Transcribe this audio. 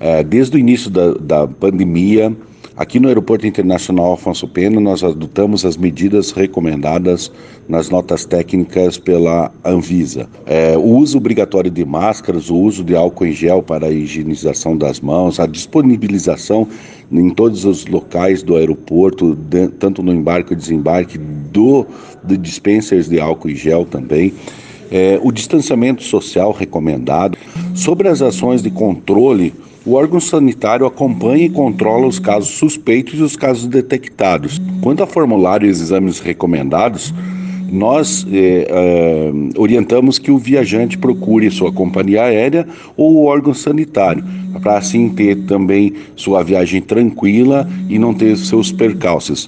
Desde o início da pandemia, aqui no Aeroporto Internacional Afonso Pena, nós adotamos as medidas recomendadas nas notas técnicas pela Anvisa. O uso obrigatório de máscaras, o uso de álcool em gel para a higienização das mãos, a disponibilização em todos os locais do aeroporto, tanto no embarque e desembarque, de dispensers de álcool em gel também. O distanciamento social recomendado. Sobre as ações de controle, o órgão sanitário acompanha e controla os casos suspeitos e os casos detectados. Quanto a formulário e exames recomendados, nós orientamos que o viajante procure sua companhia aérea ou o órgão sanitário, para assim ter também sua viagem tranquila e não ter seus percalços.